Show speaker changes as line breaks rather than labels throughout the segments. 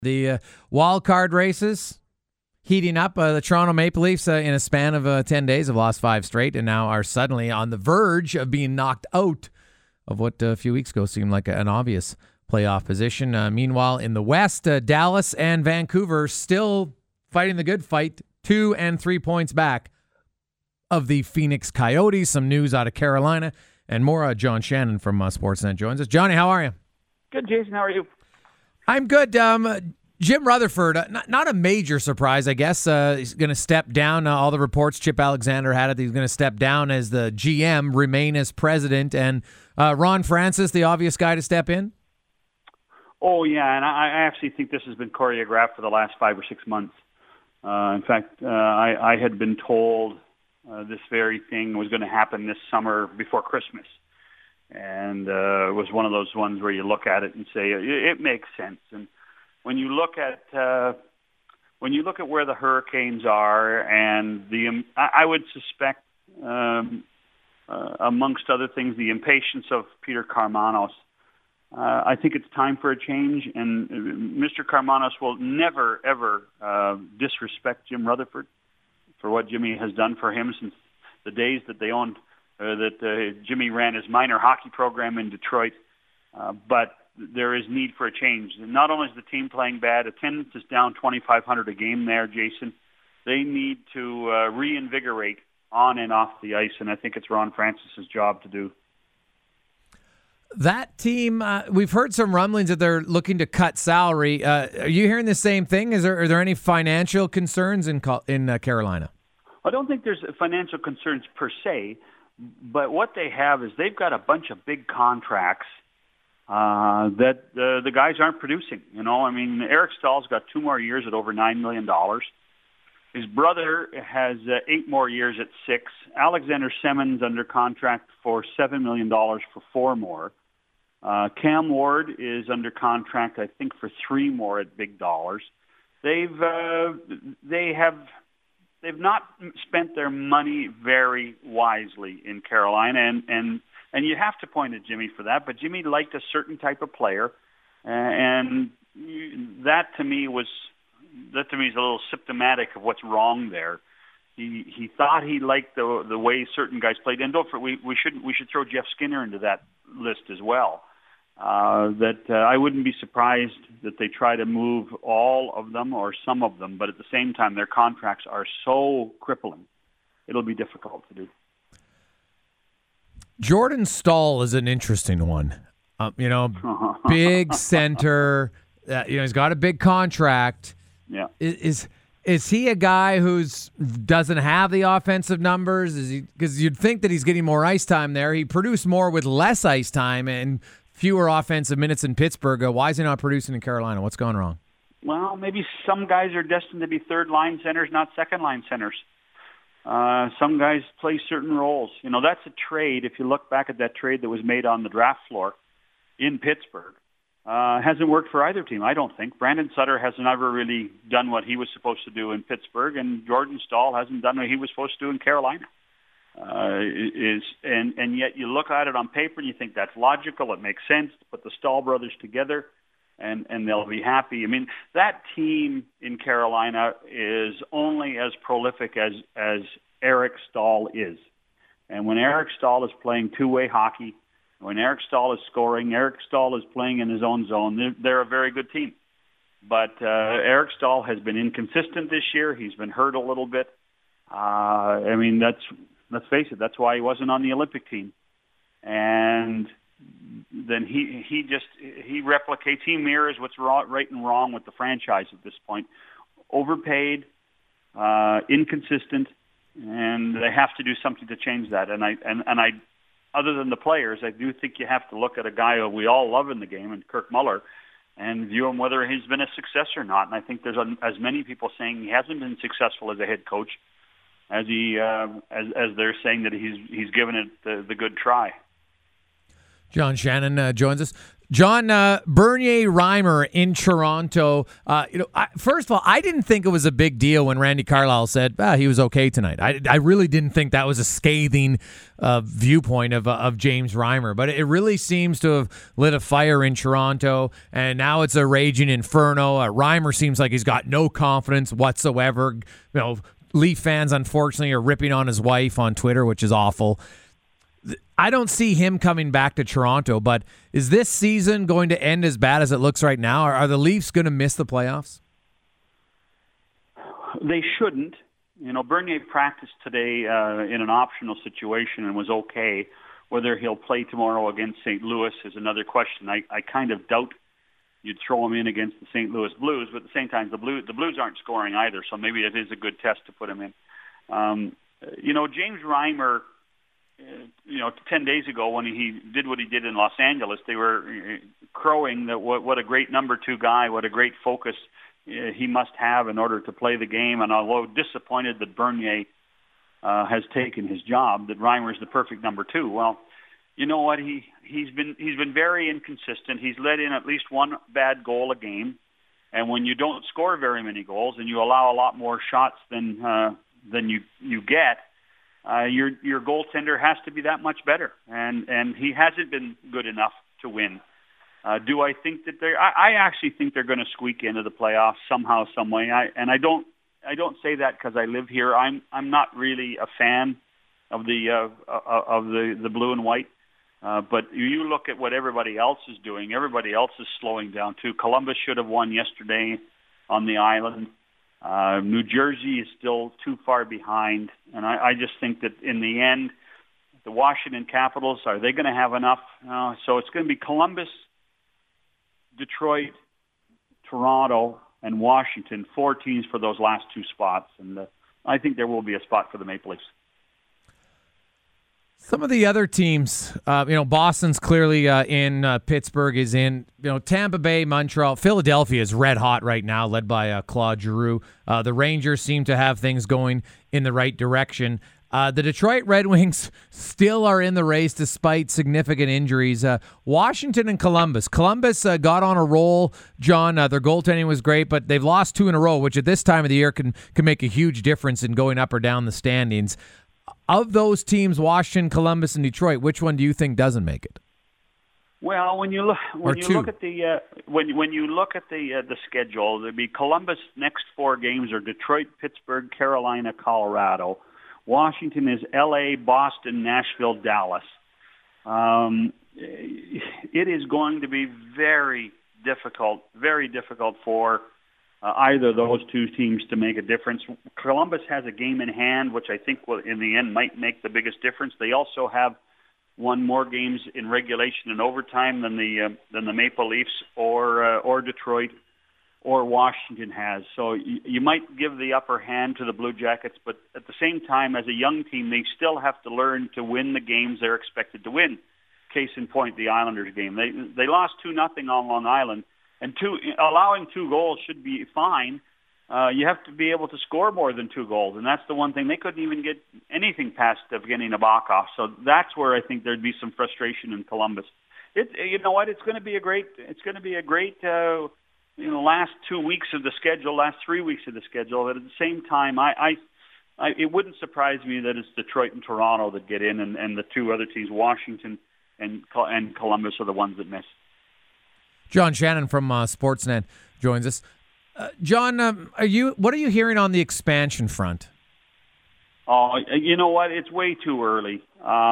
The wild card races heating up. The Toronto Maple Leafs, in a span of 10 days, have lost 5 straight and now are suddenly on the verge of being knocked out of what a few weeks ago seemed like an obvious playoff position. Meanwhile, in the West, Dallas and Vancouver still fighting the good fight, 2 and 3 points back of the Phoenix Coyotes. Some news out of Carolina and more. John Shannon from Sportsnet joins us. Johnny, how are you?
Good, Jason. How are you?
I'm good. Jim Rutherford, not a major surprise, I guess. He's going to step down. All the reports Chip Alexander had it, he's going to step down as the GM, remain as president, and Ron Francis, the obvious guy to step in?
Oh, yeah, and I actually think this has been choreographed for the last 5 or 6 months. In fact, I had been told this very thing was going to happen this summer before Christmas. And it was one of those ones where you look at it and say, it makes sense. And when you look at where the Hurricanes are, and I would suspect, amongst other things, the impatience of Peter Karmanos, I think it's time for a change. And Mr. Karmanos will never, ever disrespect Jim Rutherford for what Jimmy has done for him since the days that they owned, Jimmy ran his minor hockey program in Detroit. But there is need for a change. Not only is the team playing bad, attendance is down 2,500 a game there, Jason. They need to reinvigorate on and off the ice, and I think it's Ron Francis's job to do.
That team, we've heard some rumblings that they're looking to cut salary. Are you hearing the same thing? Are there any financial concerns in Carolina?
I don't think there's financial concerns per se, but what they have is they've got a bunch of big contracts that the guys aren't producing. You know, I mean, Eric Stahl's got 2 more years at over $9 million. His brother has 8 more years at 6. Alexander Semin's under contract for $7 million for 4 more. Cam Ward is under contract, I think, for 3 more at big dollars. They've not spent their money very wisely in Carolina, and you have to point at Jimmy for that. But Jimmy liked a certain type of player, and that to me is a little symptomatic of what's wrong there. He thought he liked the way certain guys played, and we should throw Jeff Skinner into that list as well. I wouldn't be surprised that they try to move all of them or some of them, but at the same time, their contracts are so crippling, it'll be difficult to do. Jordan
Staal is an interesting one. Big center. He's got a big contract.
Yeah.
Is he a guy who doesn't have the offensive numbers? Because you'd think that he's getting more ice time there. He produced more with less ice time and fewer offensive minutes in Pittsburgh. Why is he not producing in Carolina? What's going wrong?
Well, maybe some guys are destined to be third-line centers, not second-line centers. Some guys play certain roles. That's a trade. If you look back at that trade that was made on the draft floor in Pittsburgh, hasn't worked for either team, I don't think. Brandon Sutter hasn't ever really done what he was supposed to do in Pittsburgh, and Jordan Staal hasn't done what he was supposed to do in Carolina. And yet you look at it on paper and you think that's logical. It makes sense to put the Staal brothers together, and they'll be happy. I mean, that team in Carolina is only as prolific as Eric Staal is. And when Eric Staal is playing two-way hockey, when Eric Staal is scoring, Eric Staal is playing in his own zone, they're a very good team. But Eric Staal has been inconsistent this year. He's been hurt a little bit. Let's face it, that's why he wasn't on the Olympic team. And then he replicates, he mirrors what's right and wrong with the franchise at this point. Overpaid, inconsistent, and they have to do something to change that. And I other than the players, I do think you have to look at a guy who we all love in the game, and Kirk Muller, and view him whether he's been a success or not. And I think there's as many people saying he hasn't been successful as a head coach as as they're saying that he's given it the good try.
John Shannon joins us. John, Bernier Reimer in Toronto. First of all, I didn't think it was a big deal when Randy Carlyle said he was okay tonight. I really didn't think that was a scathing viewpoint of James Reimer, but it really seems to have lit a fire in Toronto, and now it's a raging inferno. Reimer seems like he's got no confidence whatsoever. Leaf fans, unfortunately, are ripping on his wife on Twitter, which is awful. I don't see him coming back to Toronto, but is this season going to end as bad as it looks right now? Are the Leafs going to miss the playoffs?
They shouldn't. Bernier practiced today in an optional situation and was okay. Whether he'll play tomorrow against St. Louis is another question. I kind of doubt you'd throw him in against the St. Louis Blues, but at the same time, the Blues aren't scoring either, so maybe it is a good test to put him in. James Reimer, 10 days ago when he did what he did in Los Angeles, they were crowing that what a great number 2 guy, what a great focus he must have in order to play the game. And although disappointed that Bernier has taken his job, that Reimer is the perfect number 2. Well, you know what? He's been very inconsistent. He's let in at least one bad goal a game, and when you don't score very many goals and you allow a lot more shots than you get, your goaltender has to be that much better, and he hasn't been good enough to win. Do I think that I actually think they're going to squeak into the playoffs somehow, some way. I don't say that because I live here. I'm not really a fan of the blue and white. But you look at what everybody else is doing. Everybody else is slowing down too. Columbus should have won yesterday on the island. New Jersey is still too far behind. And I just think that in the end, the Washington Capitals, are they going to have enough? So it's going to be Columbus, Detroit, Toronto, and Washington, 4 teams for those last 2 spots. And I think there will be a spot for the Maple Leafs.
Some of the other teams, Boston's clearly in, Pittsburgh is in, Tampa Bay, Montreal, Philadelphia is red hot right now, led by Claude Giroux. The Rangers seem to have things going in the right direction. The Detroit Red Wings still are in the race despite significant injuries. Washington and Columbus. Columbus got on a roll, John. Their goaltending was great, but they've lost 2 in a row, which at this time of the year can make a huge difference in going up or down the standings. Of those teams, Washington, Columbus, and Detroit, which one do you think doesn't make it?
Well, when you look at the schedule, there'd be Columbus' next 4 games are Detroit, Pittsburgh, Carolina, Colorado. Washington is L.A., Boston, Nashville, Dallas. It is going to be very difficult for either of those 2 teams to make a difference. Columbus has a game in hand, which I think will, in the end, might make the biggest difference. They also have won more games in regulation and overtime than the Maple Leafs or Detroit or Washington has. So you might give the upper hand to the Blue Jackets, but at the same time, as a young team, they still have to learn to win the games they're expected to win. Case in point, the Islanders game. They lost 2-0 on Long Island. And allowing 2 goals should be fine. You have to be able to score more than 2 goals, and that's the one thing. They couldn't even get anything past Evgeny Nabokov. So that's where I think there'd be some frustration in Columbus. You know what? It's going to be a great. Last 2 weeks of the schedule, last 3 weeks of the schedule. But at the same time, it wouldn't surprise me that it's Detroit and Toronto that get in, and the 2 other teams, Washington and Columbus, are the ones that miss.
John Shannon from Sportsnet joins us. John, what are you hearing on the expansion front?
Oh, you know what? It's way too early.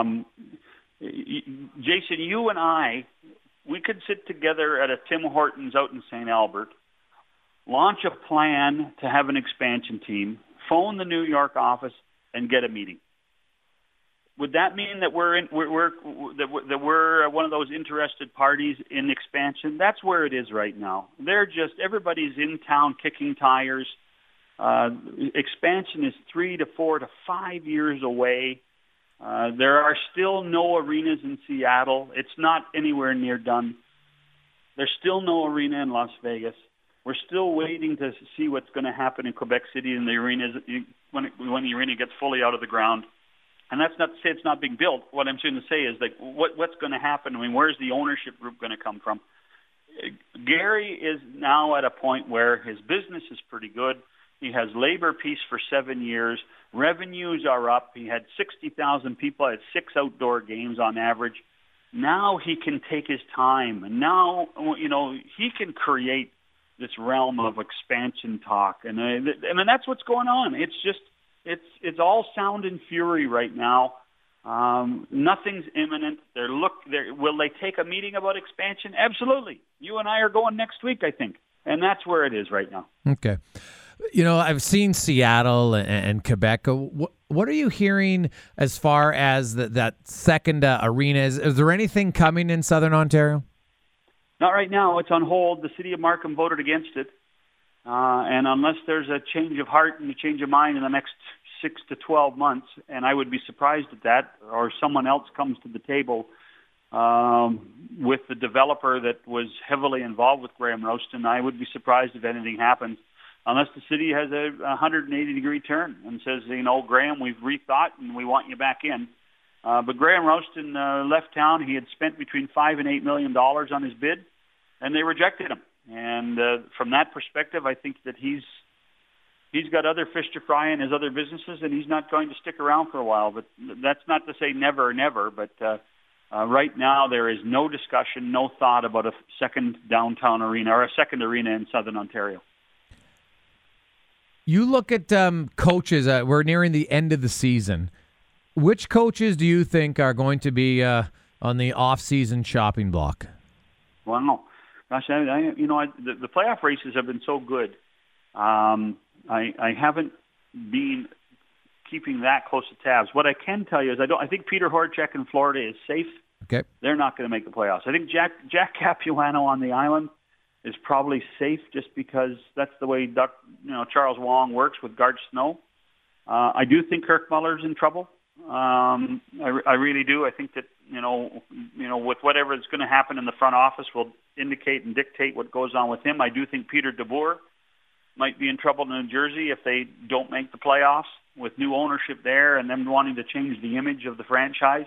Jason, you and I, we could sit together at a Tim Hortons out in St. Albert, launch a plan to have an expansion team, phone the New York office, and get a meeting. Would that mean that we're one of those interested parties in expansion? That's where it is right now. Everybody's in town kicking tires. Expansion is 3 to 4 to 5 years away. There are still no arenas in Seattle. It's not anywhere near done. There's still no arena in Las Vegas. We're still waiting to see what's going to happen in Quebec City and the arenas when the arena gets fully out of the ground. And that's not to say it's not being built. What I'm trying to say is, like, what's going to happen? I mean, where's the ownership group going to come from? Gary is now at a point where his business is pretty good. He has labor peace for 7 years. Revenues are up. He had 60,000 people at 6 outdoor games on average. Now he can take his time. And now, he can create this realm of expansion talk. And I mean, that's what's going on. It's just, it's all sound and fury right now. Nothing's imminent. Will they take a meeting about expansion? Absolutely. You and I are going next week, I think. And that's where it is right now.
Okay. I've seen Seattle and Quebec. What are you hearing as far as that second arena? Is there anything coming in Southern Ontario?
Not right now. It's on hold. The city of Markham voted against it. And unless there's a change of heart and a change of mind in the next 6 to 12 months, and I would be surprised at that, or someone else comes to the table with the developer that was heavily involved with Graham Roustan, I would be surprised if anything happens, unless the city has a 180-degree turn and says, Graham, we've rethought and we want you back in. But Graham Roustan left town. He had spent between $5 and $8 million on his bid, and they rejected him. And from that perspective, I think that he's got other fish to fry in his other businesses, and he's not going to stick around for a while. But that's not to say never, never. But right now, there is no discussion, no thought about a second downtown arena or a second arena in Southern Ontario.
You look at coaches. We're nearing the end of the season. Which coaches do you think are going to be on the off-season shopping block?
Well, no. Gosh, the playoff races have been so good. I haven't been keeping that close to tabs. What I can tell you is I think Peter Horachek in Florida is safe.
Okay.
They're not going to make the playoffs. I think Jack Capuano on the island is probably safe just because that's the way Charles Wong works with Garth Snow. I do think Kirk Muller's in trouble. I really do. I think that with whatever is going to happen in the front office will indicate and dictate what goes on with him. I do think Peter DeBoer might be in trouble in New Jersey if they don't make the playoffs with new ownership there and them wanting to change the image of the franchise.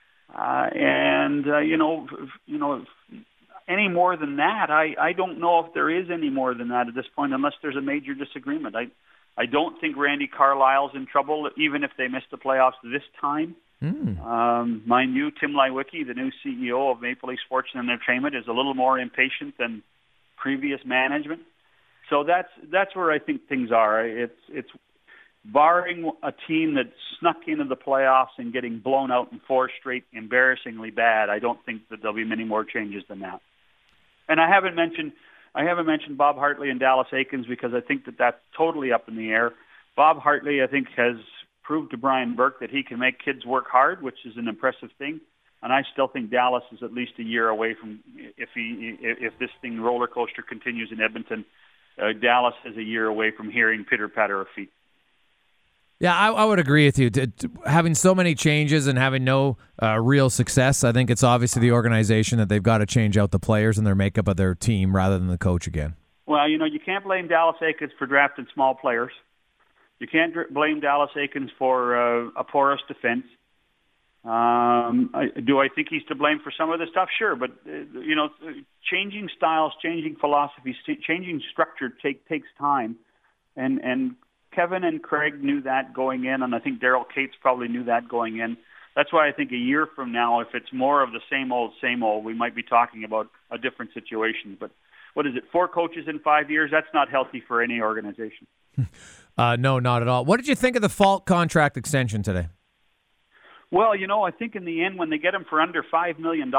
Any more than that, I don't know if there is any more than that at this point, unless there's a major disagreement. I don't think Randy Carlyle's in trouble, even if they miss the playoffs this time. Mind you, Tim Leiweke, the new CEO of Maple Leaf Sports and Entertainment, is a little more impatient than previous management. So that's where I think things are. It's barring a team that snuck into the playoffs and getting blown out in 4 straight embarrassingly bad, I don't think that there'll be many more changes than that. And I haven't mentioned Bob Hartley and Dallas Eakins because I think that that's totally up in the air. Bob Hartley, I think, has proved to Brian Burke that he can make kids work hard, which is an impressive thing. And I still think Dallas is at least a year away from, if this thing roller coaster continues in Edmonton, Dallas is a year away from hearing pitter-patter of feet.
Yeah, I would agree with you. Having so many changes and having no real success, I think it's obviously the organization that they've got to change out the players and their makeup of their team rather than the coach again.
Well, you can't blame Dallas Eakins for drafting small players. You can't blame Dallas Eakins for a porous defense. Do I think he's to blame for some of the stuff? Sure, but changing styles, changing philosophies, changing structure takes time, and Kevin and Craig knew that going in, and I think Daryl Cates probably knew that going in. That's why I think a year from now, if it's more of the same old, we might be talking about a different situation. But what is it, 4 coaches in 5 years? That's not healthy for any organization.
No, not at all. What did you think of the Falk contract extension today?
Well, I think in the end, when they get him for under $5 million,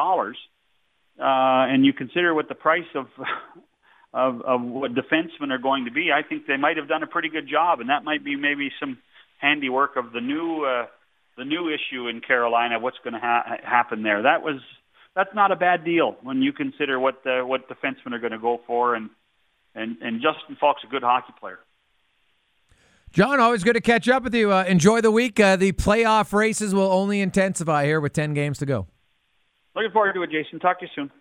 and you consider what the price of what defensemen are going to be, I think they might have done a pretty good job, and that might be maybe some handiwork of the new issue in Carolina. What's going to happen there? That's not a bad deal when you consider what defensemen are going to go for, and Justin Falk's a good hockey player.
John, always good to catch up with you. Enjoy the week. The playoff races will only intensify here with 10 games to go.
Looking forward to it, Jason. Talk to you soon.